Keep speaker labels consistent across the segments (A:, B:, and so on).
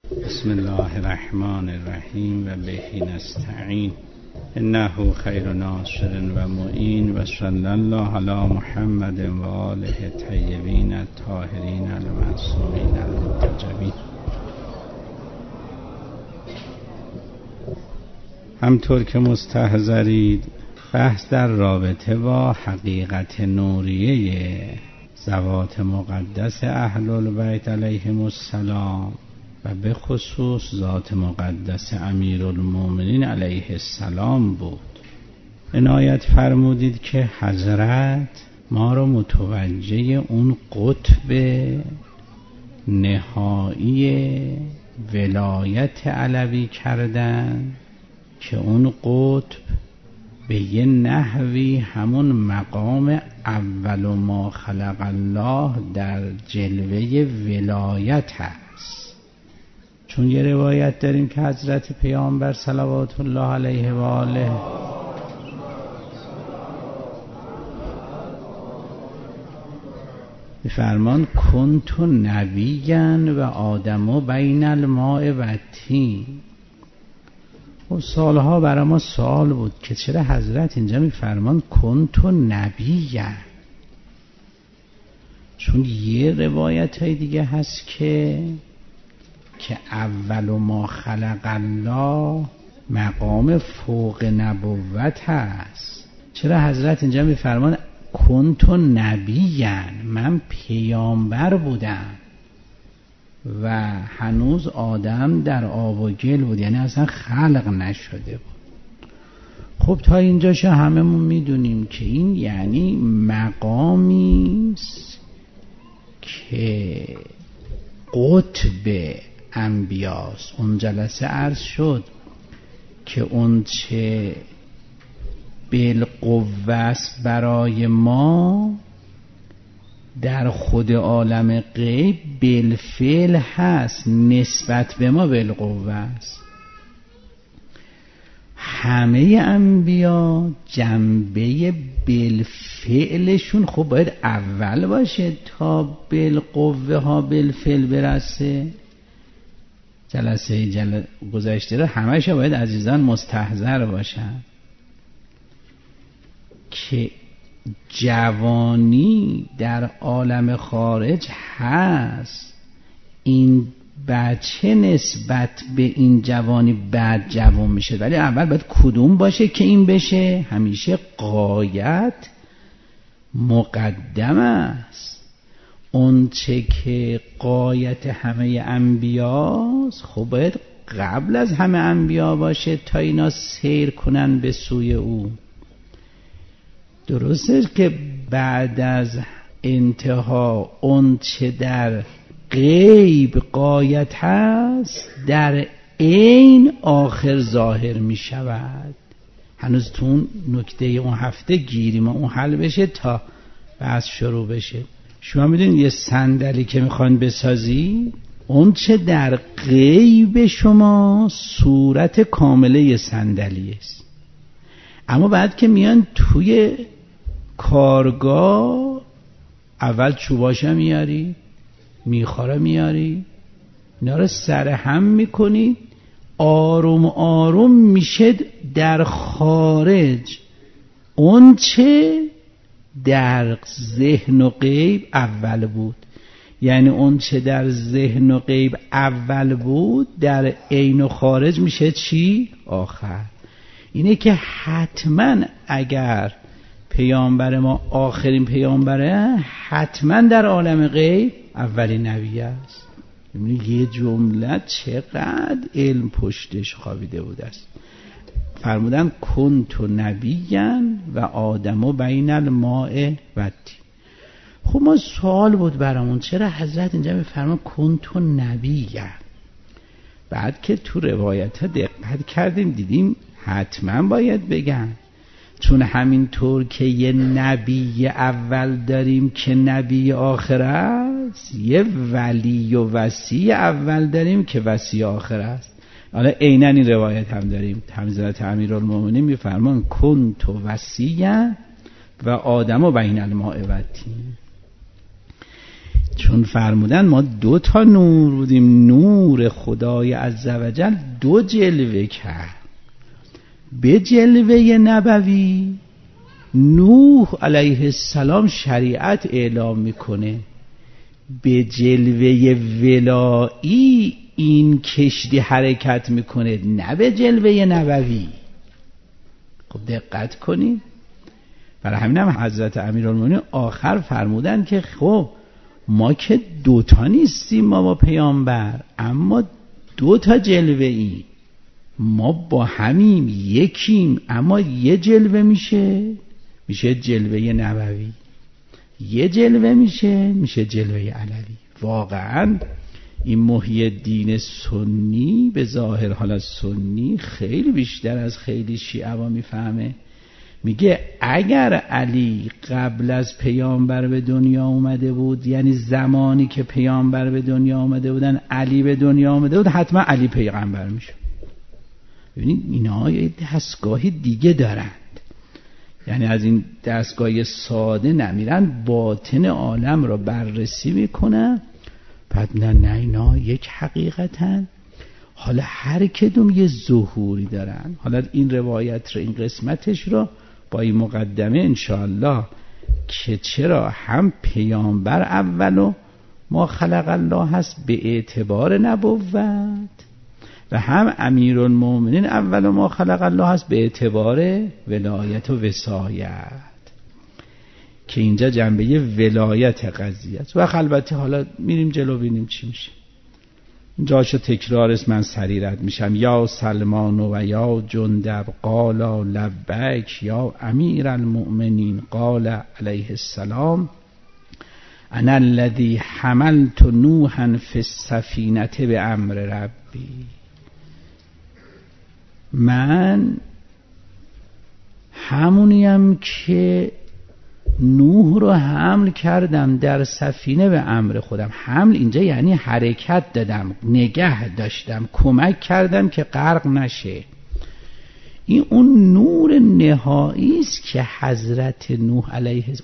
A: بسم الله الرحمن الرحیم و به نستعین انه خیر ناصر و معین و صلی الله علی محمد و آله الطیبین الطاهرین المعصومین المنتجبین. همطور که مستحضرید بحث در رابطه با حقیقت نوریه ذوات مقدس اهل البیت علیهم السلام و به خصوص ذات مقدس امیرالمومنین علیه السلام بود. عنایت فرمودید که حضرت ما را متوجه اون قطب نهایی ولایت علوی کردن که اون قطب به یه نحوی همون مقام اول ما خلق الله در جلوه ولایت هست. چون یه روایت داریم که حضرت پیامبر صلوات الله علیه و آله فرمان کنت نبیا و آدم بین الماء و الطین. و سالها برای ما سوال بود که چرا حضرت اینجا میفرمان کنت نبیا، چون یه روایت های دیگه هست که اول ما خلق الله مقام فوق نبوت هست. چرا حضرت اینجا میفرمان کنت نبیا، من پیامبر بودم و هنوز آدم در آب و گل بود، یعنی اصلا خلق نشده بود. خب تا اینجاش هممون میدونیم که این یعنی مقامی است که قطب انبیاست. اون جلسه عرض شد که اون چه بالقوه است برای ما در خود عالم غیب بالفعل هست، نسبت به ما بالقوه است. همه انبیا جنبه بالفعلشون خب باید اول باشه تا بالقوه ها بالفعل برسه. جلسه گذشته رو همش باید عزیزان مستحضر باشن که جوانی در عالم خارج هست. این بچه نسبت به این جوانی بعد جوان میشه، ولی اول باید کدوم باشه که این بشه؟ همیشه غایت مقدم است. اون چه که غایت همه انبیاست خب باید قبل از همه انبیا باشه تا اینا سیر کنن به سوی او. درسته که بعد از انتها اون چه در غیب غایت هست در عین آخر ظاهر می شود. هنوز تو اون نکته اون هفته گیریم اون حل بشه تا بحث شروع بشه. شما میدونید یه صندلی که میخوان بسازی، اون چه در غیب شما صورت کامله صندلی است، اما بعد که میان توی کارگاه اول چوباشا میاری، میخواره میاری، اینا رو سر هم میکنی، آروم آروم میشه در خارج اون چه در ذهن و غیب اول بود. یعنی اون چه در ذهن و غیب اول بود در عین و خارج میشه چی؟ آخر. اینه که حتما اگر پیامبر ما آخرین پیامبره، حتما در عالم غیب اولین نبی است. یه جمله چقدر علم پشتش خوابیده بوده است. فرمودن کنت نبیا و آدم بین الماء و الطین. خب ما سوال بود برامون چرا حضرت اینجا میفرمان کنت نبیا؟ بعد که تو روایت ها دقت کردیم دیدیم حتما باید بگن، چون همینطور که یه نبی اول داریم که نبی آخر است، یه ولی و وصی اول داریم که وصی آخر است. حالا عیناً این روایت هم داریم. حضرت امیرالمومنین میفرمان کنت وصیا و آدم بین الماء و الطین. چون فرمودن ما 2 تا نور بودیم، نور خدای عزوجل 2 جلوه کرد. به جلوه نبوی نوح علیه السلام شریعت اعلام میکنه، به جلوه ولایی این کشتی حرکت میکنه، نه به جلوه نبوی. خب دقت کنید. برای همین هم حضرت امیرالمومنین آخر فرمودن که خب ما که 2 تا نیستیم، ما با پیامبر، اما 2 تا جلوه ای، ما با همیم، یکیم، اما یه جلوه میشه جلوه نبوی، یه جلوه میشه جلوه علوی. واقعا این محی الدین سنی به ظاهر حالا سنی خیلی بیشتر از خیلی شیعه میفهمه. میگه اگر علی قبل از پیامبر به دنیا اومده بود، یعنی زمانی که پیامبر به دنیا اومده بودن علی به دنیا اومده بود، حتما علی پیغمبر میشه. ببینید اینا یه دستگاهی دیگه دارند، یعنی از این دستگاه ساده نمیرن، باطن عالم را بررسی میکنن. بعد نه اینا یک حقیقتن. حالا هر کدوم یه ظهوری دارن. حالا این روایت رو، این قسمتش رو با این مقدمه انشاءالله که چرا هم پیامبر اولو ما خلق الله هست به اعتبار نبوت، و هم امیرالمومنین اولو ما خلق الله هست به اعتبار ولایت و وصایت، که اینجا جنبه ولایت قضیه است. و البته حالا میریم جلو ببینیم چی میشه. جاشو تکرارست، من سریع رد میشم. یا سلمان و یا جندب قالا لبیک یا امیر المؤمنین قال علیه السلام انا الذی حملت نوحا فی السفینه به امر ربی. من همونیم که نوح رو حمل کردم در سفینه به امر خودم. حمل اینجا یعنی حرکت دادم، نگه داشتم، کمک کردم که غرق نشه. این اون نور نهایی است که حضرت نوح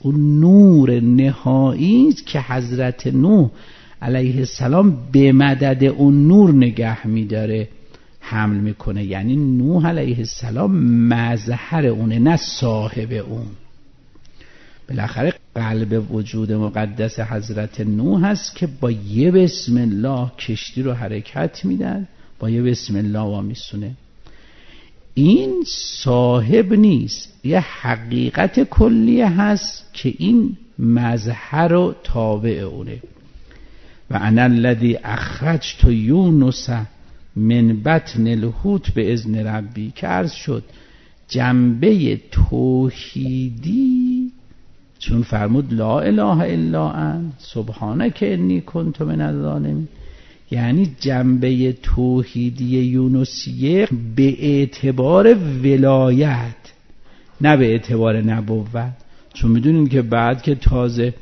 A: علیه السلام به مدد اون نور نگه می‌داره، حمل میکنه. یعنی نوح علیه السلام مظهر اونه، نه صاحب اون. بالاخره قلب وجود مقدس حضرت نوح هست که با یه بسم الله کشتی رو حرکت میدن، با یه بسم الله وامیسونه. این صاحب نیست، یه حقیقت کلیه هست که این مظهر و تابع اونه. و انا الذی اخرجت یونس من بطن الحوت به اذن ربی، که عرض شد جنبه توحیدی، چون فرمود لا اله الا انت سبحانک انی کنت من الظالمین، یعنی جنبه توحیدی یونسیه به اعتبار ولایت، نه به اعتبار نبوت. چون میدونیم که بعد که تازه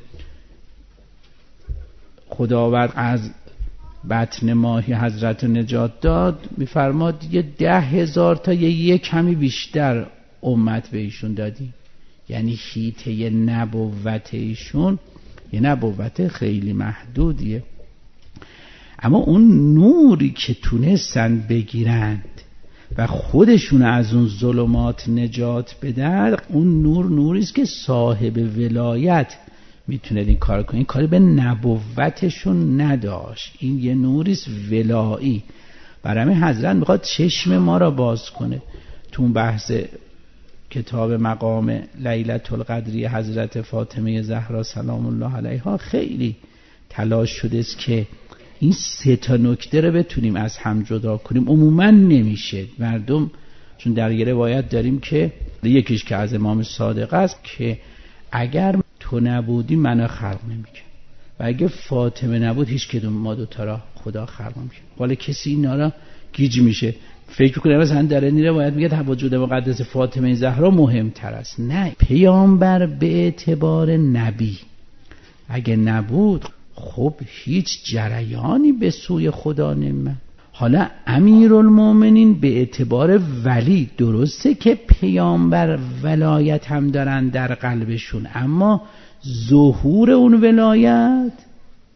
A: خداوند از بطن ماهی حضرت نجات داد، میفرماد یه 10,000 تا یه کمی بیشتر امت به ایشون دادی. یعنی حیطه نبوت ایشون یه نبوت خیلی محدودیه. اما اون نوری که تونستن بگیرند و خودشون از اون ظلمات نجات بدن، اون نوری است که صاحب ولایت میتونه این کار کنه. این کاری به نبوتشون نداشت. این یه نوری است ولایی. برای همین حضرت میخواد چشم ما را باز کنه. تو اون بحث کتاب مقام لیلة القدری حضرت فاطمه زهرا سلام الله علیها خیلی تلاش شده است که این 3 تا نکته رو بتونیم از هم جدا کنیم. عموما نمیشه. مردم چون در یه روایت داریم که یکیش که از امام صادق است که اگر تو نبودی منو خلق نمیکرد و اگه فاطمه نبود هیچ کدوم ما 2 تا را خدا خلق نمیکرد. حالا کسی اینا را گیج میشه، فکر کنه مثلا در این روایت میگه وجود مقدس فاطمه زهرا مهمتر است. نه، پیامبر به اعتبار نبی اگه نبود خب هیچ جریانی به سوی خدا نمی‌رفت. حالا امیرالمومنین به اعتبار ولی، درسته که پیامبر ولایت هم دارن در قلبشون، اما ظهور اون ولایت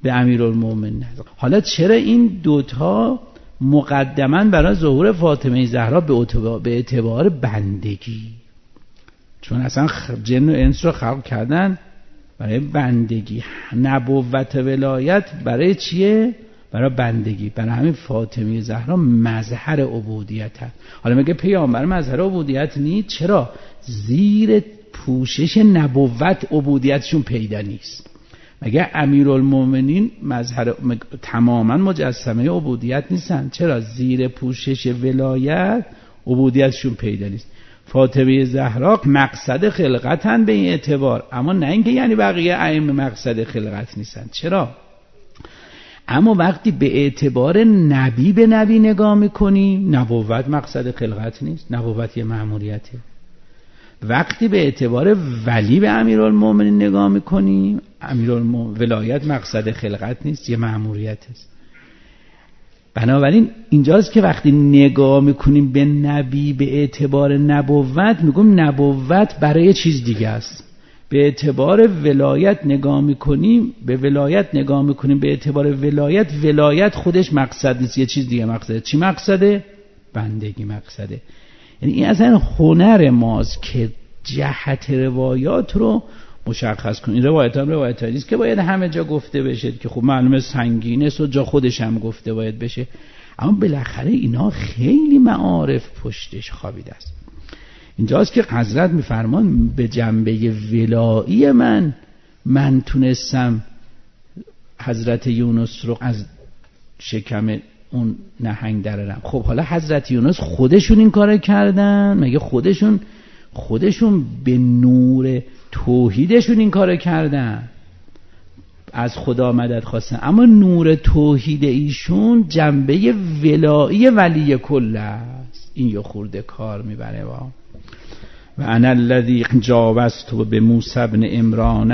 A: به امیرالمومنین. حالا چرا این دوتا مقدما برای ظهور فاطمه زهرا به اعتبار بندگی؟ چون اصلا جن و انس رو خلق کردن برای بندگی. نبوت ولایت برای چیه؟ برای بندگی. برای همین فاطمه زهرا مظهر عبودیت هست. حالا میگه پیامبر مظهر عبودیت نیست. چرا؟ زیر پوشش نبوت عبودیتشون پیدا نیست. مگه امیرالمومنین مظهر تماما مجسمه عبودیت نیستن؟ چرا؟ زیر پوشش ولایت عبودیتشون پیدا نیست. فاطمه زهرا مقصد خلقتن به این اعتبار، اما نه اینکه یعنی بقیه ائمه مقصد خلقت نیستن. چرا؟ اما وقتی به اعتبار نبی به نبی نگاه میکنی، نبوت مقصد خلقت نیست، نبوت یه مأموریته. وقتی به اعتبار ولی به امیرالمومنین نگاه میکنی، ولایت مقصد خلقت نیست، یه مأموریت است. بنابراین اینجاست که وقتی نگاه میکنیم به نبی به اعتبار نبوت، میگم نبوت برای چیز دیگه است. به اعتبار ولایت نگاه میکنیم، به ولایت نگاه میکنیم به اعتبار ولایت، ولایت خودش مقصد نیست، یه چیز دیگه مقصده. چی مقصده؟ بندگی مقصده. یعنی این اصلا هنر ماست که جهت روایات رو مشخص کنیم. این روایت نیست که باید همه جا گفته بشه، که خب معلومه سنگینه و جا خودش هم گفته باید بشه، اما بالاخره اینا خیلی معارف پشتش خوابیده است. اینجاست که حضرت میفرمان به جنبه ولایی من تونستم حضرت یونس رو از شکم اون نهنگ درارم. خب حالا حضرت یونس خودشون این کار کردن؟ مگه خودشون به نور توحیدشون این کار کردن؟ از خدا مدد خواستن، اما نور توحید ایشون جنبه ولایی ولی کل است. این یه خورده کار میبره. و انا الذی جاوزت به موسی بن عمران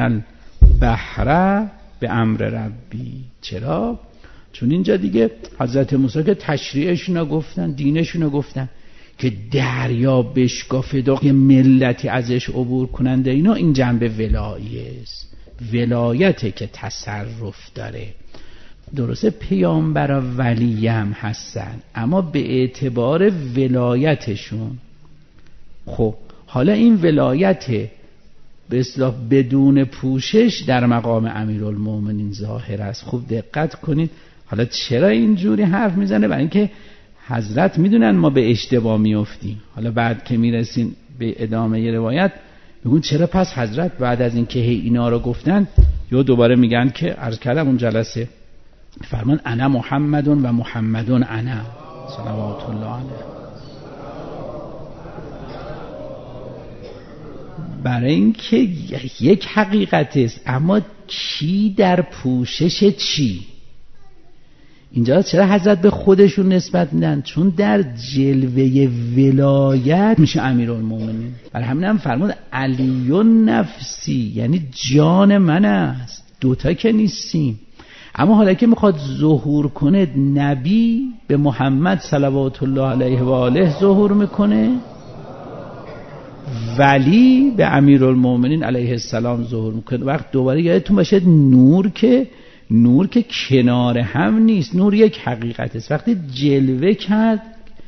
A: البحر به امر ربی. چرا؟ چون اینجا دیگه حضرت موسی که تشریعشون رو گفتن، دینشون رو گفتن که دریا بشکافه و ملتی ازش عبور کننده، اینا این جنبه ولاییه است. ولایته که تصرف داره. درسته پیامبر و ولی هم هستن، اما به اعتبار ولایتشون. خب حالا این ولایت به اصطلاح بدون پوشش در مقام امیرالمومنین ظاهر است. خوب دقت کنید. حالا چرا اینجوری حرف میزنه؟ برای اینکه حضرت میدونن ما به اشتباه میافتیم. حالا بعد که میرسیم به ادامه روایت میگن چرا پس حضرت بعد از اینکه اینا رو گفتن یا دوباره میگن که عرض کردم اون جلسه فرمان انا محمدون و محمدون انا صلوات الله علیه. برای اینکه یک حقیقت است، اما کی در پوشش چی؟ اینجا چرا حضرت به خودشون نسبت میدن؟ چون در جلوه ولایت میشه امیرالمومنین. برای همین هم فرمود علی نفسی، یعنی جان من است. دوتا که نیستیم. اما حالا که میخواد ظهور کنه، نبی به محمد صلوات الله علیه و آله ظهور میکنه، ولی به امیرالمومنین علیه السلام ظهور میکنه. وقت دوباره یادتون باشه نور که کنار هم نیست، نور یک حقیقت است. وقتی جلوه کرد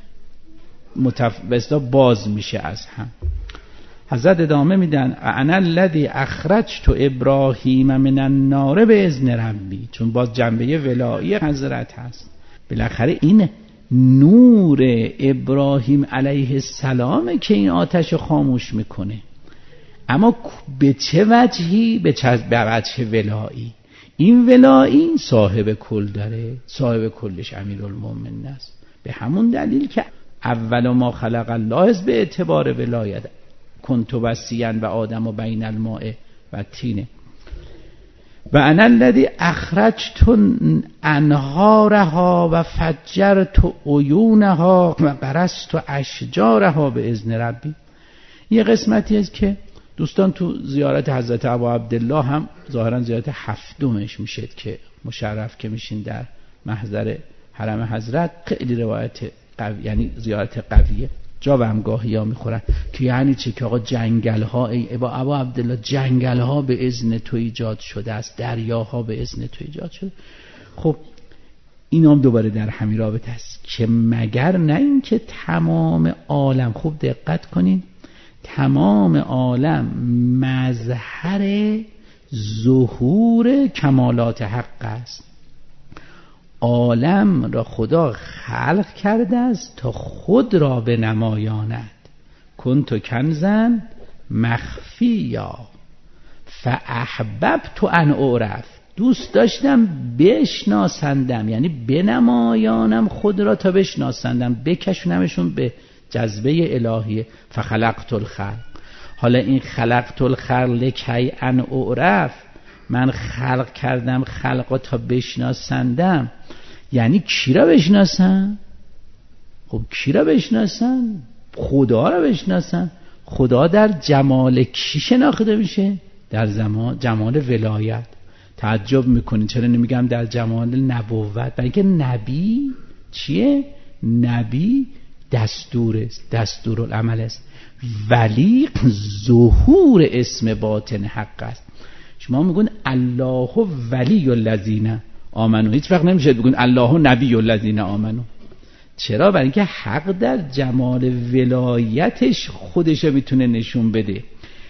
A: باز میشه از هم. حضرت ادامه میدن انا الذی اخرجت ابراهیم من النار باذن ربی. چون باز جنبه ولایی حضرت هست. بالاخره این نور ابراهیم علیه السلام که این آتش خاموش میکنه، اما به چه وجهی؟ به وجه ولایی. این ولایی صاحب کل داره، صاحب کلش امیرالمومنین است. به همون دلیل که اول ما خلق الله به اعتبار ولایت کنت وصیا و آدم و بین الماء و تینه. و انا الذی اخرجت انهارها و فجرت عیونها و غرست اشجارها باذن ربی. یه قسمتی است که دوستان تو زیارت حضرت ابا عبدالله هم ظاهرا زیارت هفتمش میشه که مشرف که میشین در محضر حرم حضرت، خیلی روایت قوی، یعنی زیارت قویه. جا به هم گاهی ها میخورن که یعنی چه که آقا جنگل ها ابا عبدالله جنگل ها به اذن تو ایجاد شده است، دریاها به اذن تو ایجاد شده. خب این هم دوباره در همین رابطه است که مگر نه این که تمام عالم، خوب دقت کنین، تمام عالم مظهر ظهور کمالات حق است. عالم را خدا خلق کرده است تا خود را به نمایاند. کنت کنزا مخفیا فاحببت ان اعرف، دوست داشتم بشناسندم، یعنی بنمایانم خود را تا بشناسندم، بکشونمشون به جذبه الهیه. فخلقت الخلق، حالا این خلقت الخلق لکی ان اعرف، من خلق کردم خلقا تا بشناسندم، یعنی کی را بشناسن؟ خب کی را بشناسن؟ خدا را بشناسن. خدا در جمال کی شناخته میشه؟ در جمال ولایت. تعجب میکنید چرا نمیگم در جمال نبوت؟ برای اینکه نبی چیه؟ نبی دستور است، دستورالعمل است، ولی ظهور اسم باطن حق است. شما میگون الله ولی الذین آمنو، هیچ وقت نمیشه بگون الله نبی الذین آمنو. چرا؟ برای اینکه حق در جمال ولایتش خودش میتونه نشون بده.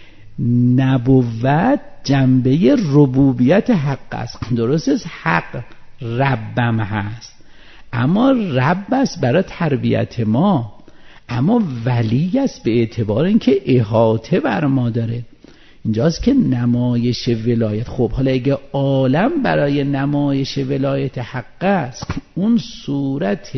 A: نبوت جنبه ربوبیت حق است. درست است حق ربم هست، اما رب است برای تربیت ما، اما ولی است به اعتبار اینکه احاطه بر ما داره. اینجاست که نمایش ولایت. خب حالا اگه عالم برای نمایش ولایت حق است، اون صورت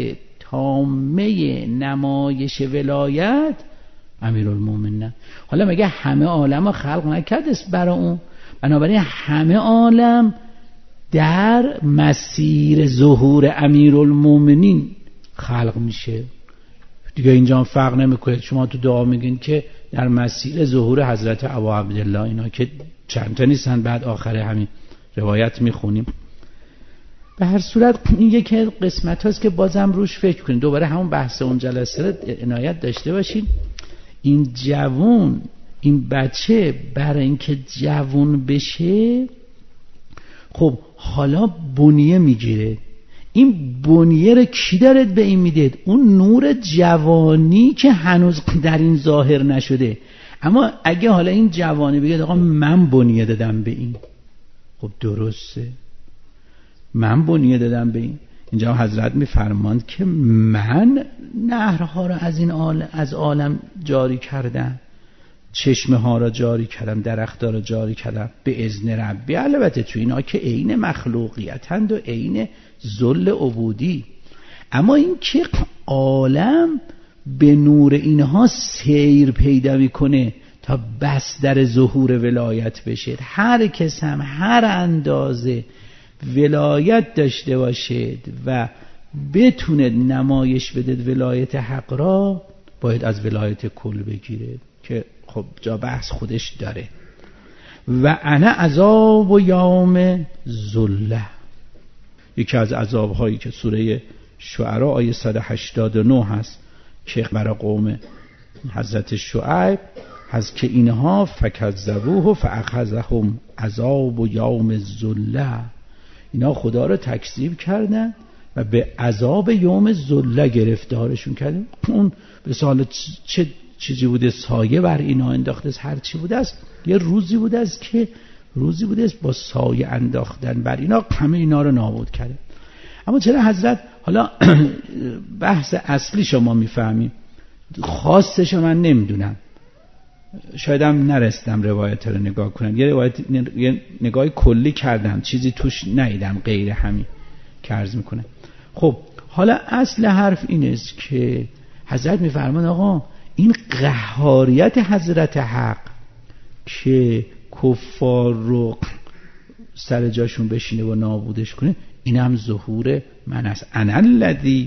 A: تامه نمایش ولایت امیرالمومنین. حالا مگه همه عالم رو خلق نکرد است برای اون؟ بنابراین همه عالم در مسیر ظهور امیرالمومنین خلق میشه دیگه. اینجا فرق نمیکنه شما تو دعا میگین که در مسیر ظهور حضرت ابا عبدالله، اینا که چند تا نیستن، بعد آخر همین روایت میخونیم. به هر صورت این یکی قسمت هاست که بازم روش فکر کنید. دوباره همون بحث اون جلسه رو عنایت داشته باشین. این جوون، این بچه برای اینکه جوون بشه، خب حالا بنیه میگیره. این بنیه رو کی دارد به این میدید؟ اون نور جوانی که هنوز در این ظاهر نشده. اما اگه حالا این جوانی بگه آقا من بنیه دادم به این، خب درسته، من بنیه دادم به این. اینجا حضرت میفرماند که من نهرها را از عالم جاری کردم، چشمه ها را جاری کردم، درختها را جاری کردم به اذن ربی. البته تو اینا که عین مخلوقیتند و عین ذل عبودی، اما این که عالم به نور اینها سیر پیدا میکنه تا بس در ظهور ولایت بشه. هر کس هم هر اندازه ولایت داشته باشد و بتونه نمایش بده ولایت حق را، باید از ولایت کل بگیره که خب جا بحث خودش داره. و انا عذاب و یوم ذله، یکی از عذاب‌هایی که سوره شعراء آیه 189 هست که برای قوم حضرت شعیب هست که اینها فکذبوه فاخذهم عذاب و یوم ذله، اینا خدا رو تکذیب کردن و به عذاب یوم ذله گرفتارشون کردن. اون به سال چه چیزی بوده سایه بر اینا انداخته است، هر چی بوده است یه روزی بوده است که روزی بوده است با سایه انداختن بر اینا همه اینا رو نابود کرده. اما چرا حضرت، حالا بحث اصلی شما میفهمیم، خاصش من نمیدونم، شاید هم نرستم روایت رو نگاه کنم، یه نگاه کلی کردم، چیزی توش ندیدم غیر همین که عرض میکنه. خب حالا اصل حرف این است که حضرت میفرمان آقا این قهاریت حضرت حق که کفار رو سر جاشون بشینه و نابودش کنه، این هم ظهور من است. انا الذی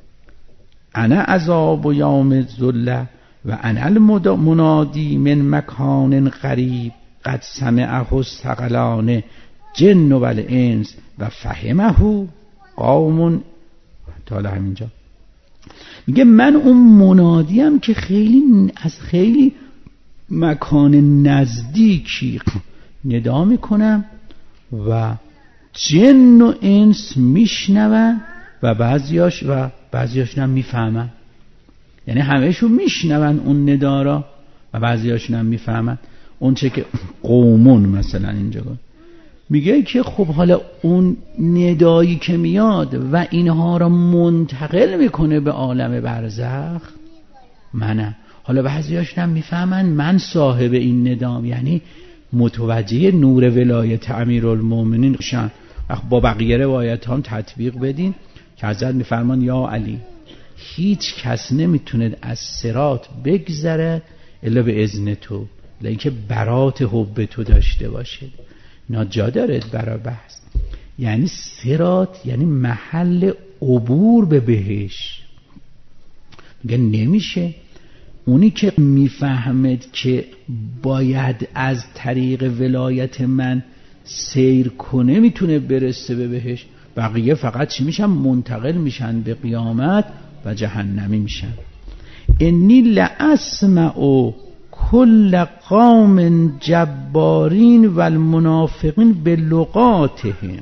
A: انا عذاب و یوم ذله و انا المنادی من مکان قریب قد سمعه الثقلان جن و الانس و فهمه قوم. تا همینجا میگه من اون منادیم که خیلی مکان نزدیکی ندا میکنم و جن و انس میشنون و بعضیاش هم میفهمن. یعنی همهشون میشنون اون ندا را و بعضیاشون هم میفهمن. اون چه که قومون مثلا اینجا میگه که خب حالا اون ندایی که میاد و اینها را منتقل میکنه به عالم برزخ منم. حالا بعضیاشون هم میفهمن من صاحب این ندام، یعنی متوجه نور ولایت امیرالمومنین شن. با بقیه روایت هم تطبیق بدین که حضرت میفرمان یا علی هیچ کس نمیتونه از صراط بگذره الا به اذن تو، اینکه برات حب تو داشته باشه. اینا جا داره برای بحث. یعنی صراط یعنی محل عبور به بهشت. میگه نمیشه اونی که میفهمد که باید از طریق ولایت من سیر کنه میتونه برسه به بهشت. بقیه فقط چی میشن؟ منتقل میشن به قیامت و جهنمی میشن. انی لاسمع کل قوم جبارین و المنافقین به لغاتهم.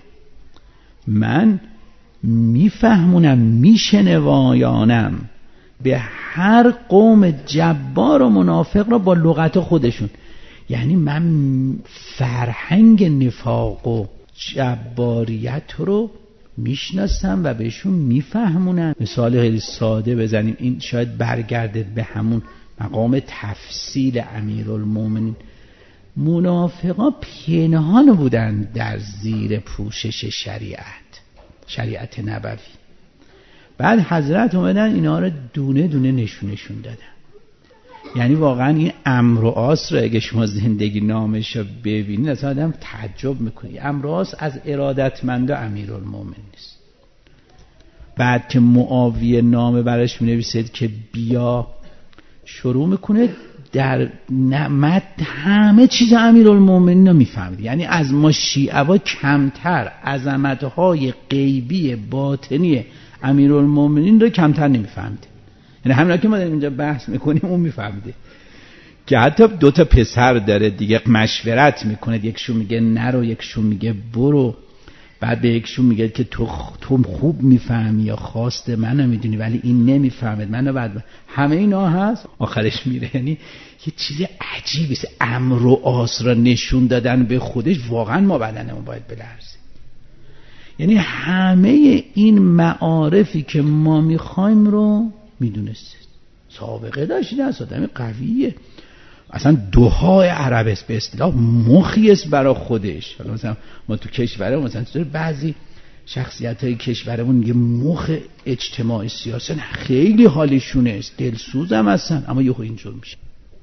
A: من میفهمونم میشنوایانم به هر قوم جبار و منافق را با لغت خودشون. یعنی من فرهنگ نفاق و جباریت رو میشناسم و بهشون میفهمونم. مثال خیلی ساده بزنیم، این شاید برگرده به همون مقام تفصیل امیرالمومنین. منافقا پنهان بودن در زیر پوشش شریعت نبوی. بعد حضرت اومدن اینا رو دونه دونه نشونشون دادن. یعنی واقعا این امر و آس رو اگه شما زندگی نامش رو ببینید اصلا آدم تعجب میکنی. امر و آس از ارادتمند امیرالمومنین نیست. بعد که معاویه نامه برش مینویسید که بیا، شروع میکنه در نعمت همه چیز امیرالمومنین رو میفهمید. یعنی از ما شیعه کمتر عظمت‌های غیبی باطنی امیرالمومنین رو کمتر نمیفهمید. یعنی همین که ما داریم اینجا بحث میکنیم اون میفهمیده که حتی 2 پسر داره دیگه، مشورت میکنه، یکشون میگه نرو، یکشون میگه برو، بعد به یکشون میگه که تو خوب میفهمی یا خواست منو میدونی ولی این نمیفهمد منو. بعد همه اینا هست، آخرش میره. یعنی یه چیز عجیبه، امر و آس را نشون دادن به خودش. واقعا ما بدنمون باید بلرزه. یعنی همه این معارفی که ما میخوایم رو میدونست، سابقه داشتید، از آدم قویه. اصلا دعای عرب است به اصطلاح مخی است برای خودش. حالا مثلا ما تو کشورمون مثلا بعضی شخصیت‌های کشورمون یه مخ اجتماعی سیاسی خیلی حالیشونه است، دلسوزم هستن، اما یهو اینجور میشه.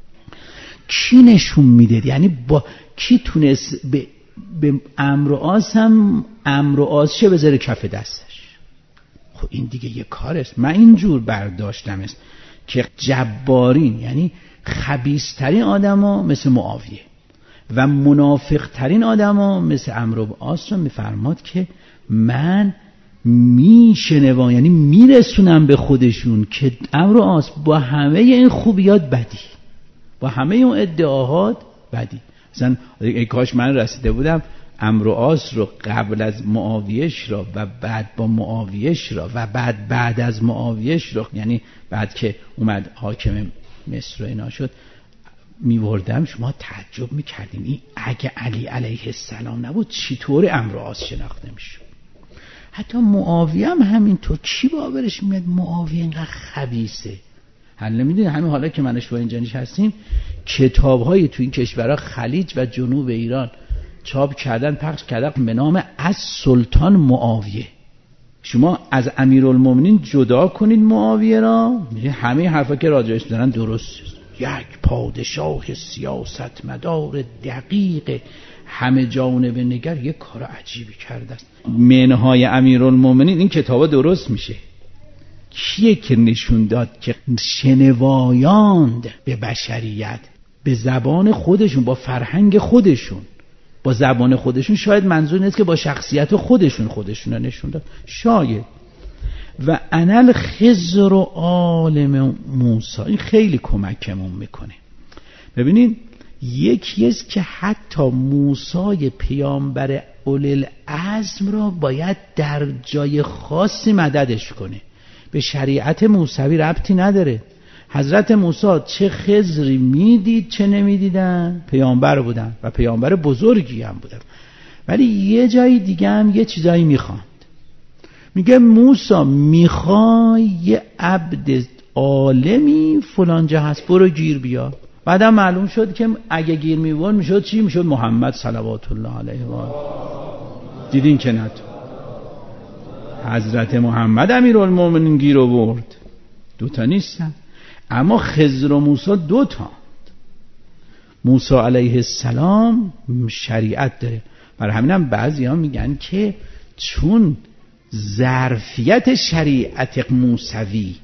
A: کی نشون میده؟ یعنی با کی تونست به امر و آس هم امر و آس شه بذاره کف دستش؟ خب این دیگه یه کار است. من اینجور برداشتم است که جبارین یعنی خبیث‌ترین آدما مثل معاویه و منافق‌ترین آدما مثل عمرو بن عاص رو میفرماد که من میشنوام، یعنی میرسونم به خودشون که عمرو بن عاص با همه این خوبیات بدی، با همه اون ادعاهات بدی. مثلا ای کاش من رسیده بودم عمرو بن عاص رو قبل از معاویه‌اش رو و بعد با معاویه‌اش رو و بعد از معاویه‌اش رو، یعنی بعد که اومد حاکم مصر و اینا شد، میوردم، شما تعجب میکردیم این اگه علی علیه السلام نبود چطور عمرو بن عاص شناخته میشد. حتی معاویه هم همینطور. کی باورش میاد معاویه اینقدر خبیثه؟ حالا نمیدونی همین حالا که منش با اینجا نشستیم کتاب‌های تو این کشورها خلیج و جنوب ایران چاپ کردن، پخش کردن به نام از سلطان معاویه. شما از امیرالمومنین جدا کنید معاویه را، همه حرفا که راجعش دارن درست. یک پادشاه سیاست مدار دقیق همه جانب نگر، یک کار عجیبی کرده است. منهای امیرالمومنین این کتابا درست میشه. کیه که نشون داد که شنوایاند به بشریت به زبان خودشون، با فرهنگ خودشون، با زبان خودشون؟ شاید منظور نیست که با شخصیت خودشون رو نشون داد، شاید. و انا الخضر و عالم موسی. این خیلی کمکمون میکنه. ببینین یکی است که حتی موسی پیامبر اولوالعزم را باید در جای خاصی مددش کنه. به شریعت موسوی ربطی نداره. حضرت موسی چه خضری میدید چه نمیدیدن، پیامبر بودن و پیامبر بزرگی هم بودن. ولی یه جای دیگه هم یه چیزایی میخواند. میگه موسی میخوای یه عبد عالمی فلان جا هست، برو گیر بیا. بعدم معلوم شد که اگه گیر میبرد میشد چی؟ میشد محمد صلوات الله علیه و آله. دیدین که نه، حضرت محمد امیرالمومنین گیر آورد. دوتا نیستن، اما خضر و موسی دوتا. موسی علیه السلام شریعت داره. برای همینم بعضی ها میگن که چون ظرفیت شریعت موسوی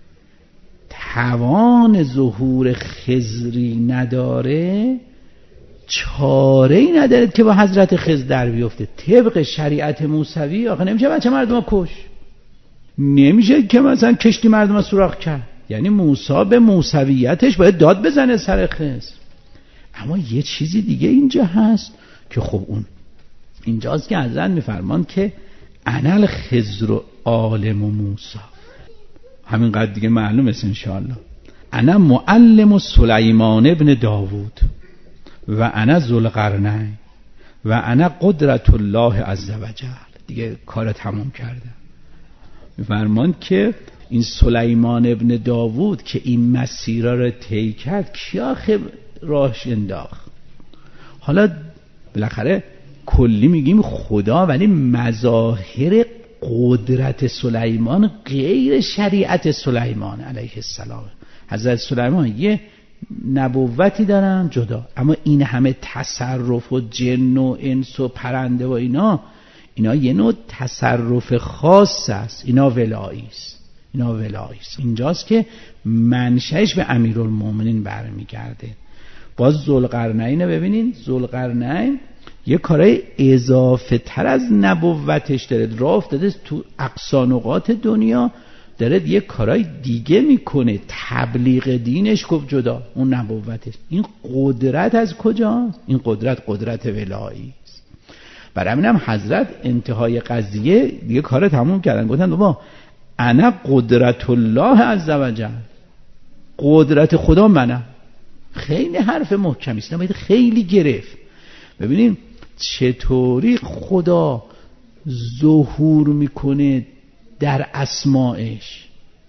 A: توان ظهور خضری نداره، چاره‌ای نداره که با حضرت خضر در بیفته. طبق شریعت موسوی آخه نمیشه بچه مردم کش، نمیشه که مثلا کشتی مردم سوراخ کرد. یعنی موسی به موسویتش باید داد بزنه سر خضر. اما یه چیزی دیگه اینجا هست که خب اون اینجاست که حضرت میفرمان که انا الخضر و عالم موسی. همینقدر دیگه معلوم است انشاءالله. انا معلم سلیمان ابن داوود و انا ذوالقرنین و انا قدرت الله عزوجل. دیگه کار تموم کردم. میفرمان که این سلیمان ابن داوود که این مسیرها رو طی کرد، کی آخه راهش انداخت؟ حالا بالاخره کلی میگیم خدا، ولی مظاهر قدرت سلیمان غیر شریعت سلیمان علیه السلام. حضرت سلیمان یه نبوتی دارن جدا، اما این همه تصرف و جن و انس و پرنده و اینا یه نوع تصرف خاص است. اینا ولایی است. اینجاست که منشأش به امیرالمومنین برمیگرده. باز ذوالقرنین ببینین، ذوالقرنین یه کارای اضافه تر از نبوتش داره، راه افتاده تو اقصا نقاط دنیا، داره یه کارای دیگه میکنه. تبلیغ دینش گفت جدا اون نبوتش. این قدرت از کجاست؟ این قدرت ولایی است. برای همینم حضرت انتهای قضیه دیگه کار تموم کردن، گفتن بابا انا قدرت الله عزوجل، قدرت خدا منم. خیلی حرف محکمی است، باید خیلی گرفت. ببینیم چطوری خدا ظهور میکنه در اسمائش،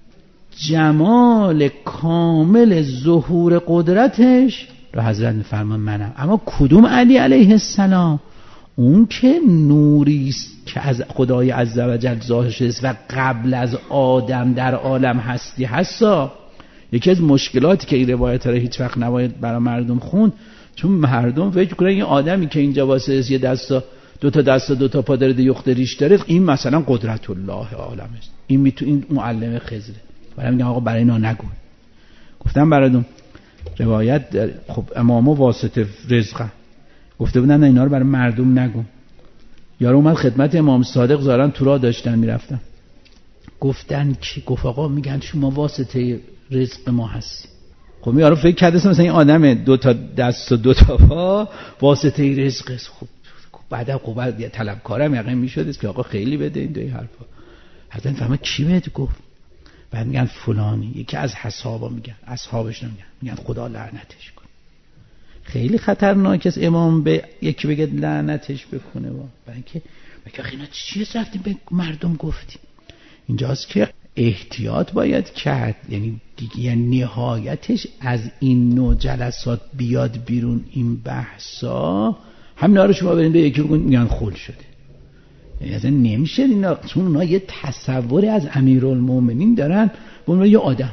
A: جمال کامل ظهور قدرتش رو حضرت میفرمان منم. اما کدوم علی علیه السلام؟ اون که نوریست که از خدای عزوجل ظاهر شده و قبل از آدم در عالم هستی هستا. یکی از مشکلاتی که این روایت رو هیچ وقت نباید برای مردم خوند، چون مردم فکر کنن این آدمی که اینجا واسه یه دستا دو تا پا داره یخت ریش داره، این مثلا قدرت الله عالم است، این معلم خضره. برای میگم آقا برای اینا نگو. گفتم براتون روایت خب امامو واسطه رزقه گفته بودن نه اینا رو برای مردم نگو. یارو اومد خدمت امام صادق، زارن تو راه داشتن میرفتن، گفتن که گفت آقا میگن شما واسطه رزق ما هستی. خب یارو فکر کرده مثلا این آدم دو تا دست و دو تا پا واسطه رزق است. خب بعد طلبکارم یقین میشد که آقا خیلی بده این دوی حرفا. حضرت فهمید کی بهت گفت؟ بعد میگن فلانی، یکی از اصحابا میگن، اصحابش میگن خدا لعنتش کنه. خیلی خطرناکه است امام به یکی بگه لعنتش بکنه. برای اینکه بگه اینا چیه رفتیم به مردم گفتیم. اینجاست که احتیاط باید کرد. یعنی دیگه نهایتش از این نوع جلسات بیاد بیرون این بحثا، همینا رو شما برین به یکی بگن میگن خل شده. یعنی اصلا نمیشه اینا، چون اونا یه تصوری از امیرالمومنین دارن به عنوان یه آدم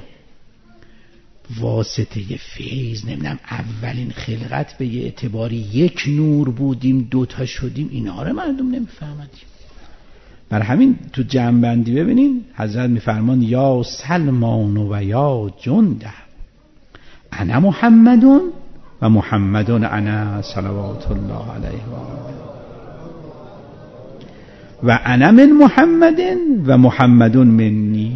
A: واسطه فیض، نمیدونم اولین خلقت به یه اعتباری یک نور بودیم دوتا شدیم. اینا رو مردم نمیفهمند. بر همین تو جمع‌بندی ببینین حضرت میفرمان یا سلمان و یا جنده انا محمدون و محمدون انا صلوات الله علیه و آله. و انا من محمد و محمد منی.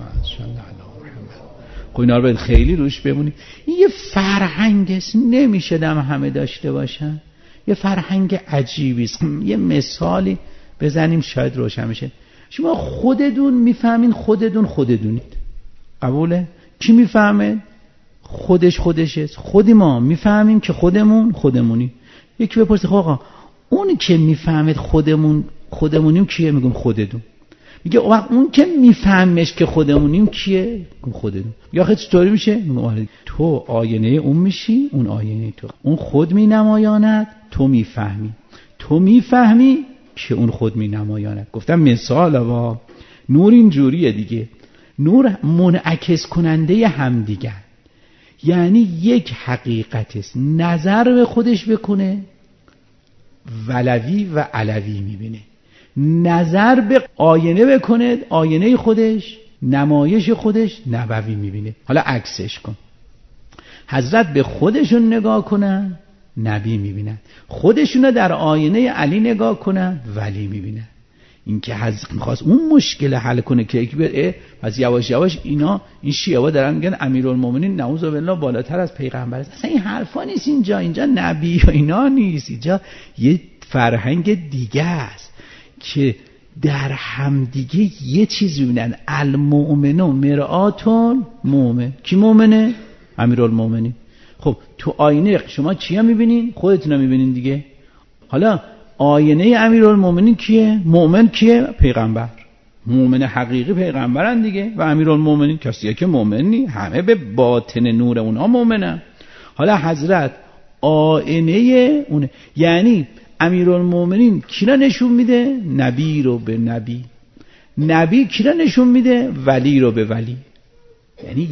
A: خب اینا رو باید خیلی روش بمونید. یه فرهنگ است، نمیشه دم همه داشته باشن. یه فرهنگ عجیبی است. یه مثالی بزنیم شاید روشن بشه. شما خودتون میفهمین خودتونید. قبوله؟ کی میفهمه؟ خودشه. خودی ما میفهمیم که خودمونی. یکی بپرسه خب آقا اونی که میفهمه خودمونیم کیه؟ میگم خودتون. میگه اون که میفهمش که خودمونیم کیه؟ خودتون. یا خیلی چطوری میشه؟ میگم تو آینه اون میشی، اون آینه تو. اون خود مینمایاند، تو میفهمی. تو میفهمی که اون خود مینمایاند. گفتم مثال با نور اینجوریه دیگه. نور منعکس کننده همدیگر. یعنی یک حقیقت است، نظر به خودش بکنه ولوی و علوی میبینه، نظر به آینه بکنه آینه خودش، نمایش خودش نبوی میبینه. حالا عکسش کن. حضرت به خودشون نگاه کنن نبی میبینن، خودشون در آینه علی نگاه کنن ولی میبینن. این که حضرت میخواست اون مشکل حل کنه که یک بره پس یواش یواش این شیعه دارن میگن امیرالمومنین نعوذ بالله بالاتر از پیغمبر است. اصلا این حرفا نیست. اینجا نبی و اینا نیست. اینجا یه فرهنگ دیگه است که در همدیگه یه چیز میبینن. المؤمن مرآت المؤمن. کی مؤمنه؟ امیرالمومنین. خب تو آینه شما چیا میبینین؟ خودتون رو میبینین دیگه. حالا آینه امیرالمومنین کیه؟ مؤمن کیه؟ پیغمبر. مؤمن حقیقی پیغمبرن دیگه. و امیرالمومنین کسیه که مؤمن نی، همه به باطن نور اونها مؤمنن. حالا حضرت آینه اونه. یعنی امیرالمومنین کی را نشون میده؟ نبی رو به نبی. نبی کی را نشون میده؟ ولی رو به ولی. یعنی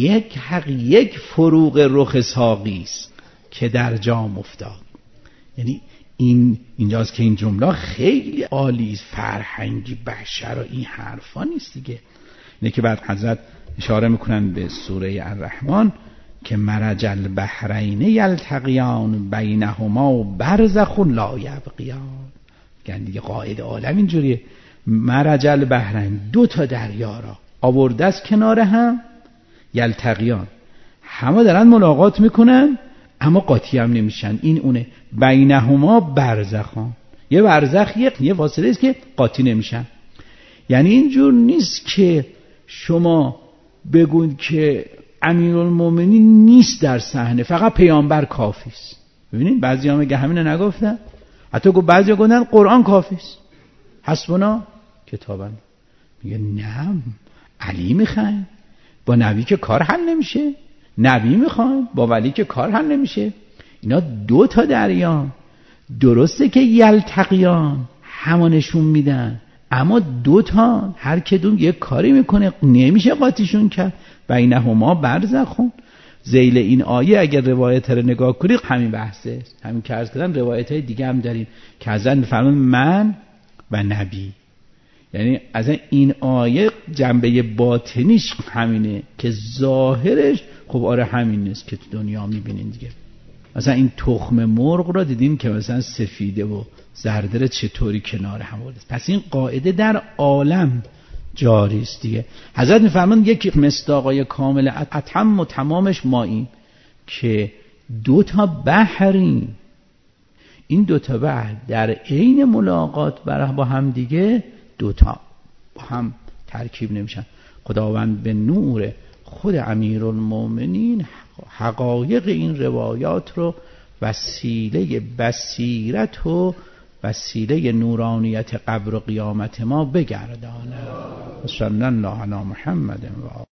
A: یک فروغ رخ ساقی است که در جام افتاد. یعنی اینجاست که این جمله خیلی عالی است. فرهنگی بشر و این حرفا نیست دیگه. اینه که بعد حضرت اشاره میکنن به سوره الرحمن که مرج البحرین یلتقیان بینهما برزخ لا یبغیان. یعنی دیگه قائد عالم اینجوریه. مرج البحرین، دو تا دریا را آورده است کنار هم، یلتقیان، همه دارن ملاقات میکنن اما قاطی هم نمیشن. این اونه. بینهما برزخان، یه برزخ یه فاصله است که قاطی نمیشن. یعنی اینجور نیست که شما بگوید که امیرالمومنین نیست در صحنه، فقط پیامبر کافی است. ببینید بعضیا میگه همینو نگفتن، حتی بعضیا گفتن قرآن کافی است، حسبنا کتابا. میگه نه، علی میخوایم، با نبی که کار حل نمیشه. نبی میخوایم، با ولی که کار حل نمیشه. اینا دو تا دریا. درسته که یلتقیان همانشون میدن، اما دو تا هر کدوم یک کاری میکنه، نمیشه قاطیشون کرد. بینهما برزخون. ذیل این آیه اگر روایت رو نگاه کنید همین بحثه. همین که عرض کردم روایت های دیگه هم داریم که حضرت میفرمون من و نبی. یعنی از این آیه جنبه باطنیش همینه که ظاهرش خب آره همین نیست که تو دنیا میبینین دیگه. مثلا این تخم مرغ را دیدیم که مثلا سفیده و زرده چطوری کنار هم بود. پس این قاعده در عالم جاری است دیگه. حضرت میفرمان یکی مصداقای کامل اتم و تمامش ماییم که دو تا بحری، این دو تا بحر در عین ملاقات با هم دیگه دوتا با هم ترکیب نمیشن. خداوند به نور خود امیرالمومنین حقایق این روایات رو وسیله بصیرت و وسیله نورانیت قبر و قیامت ما بگردانه. صلی الله علی محمد و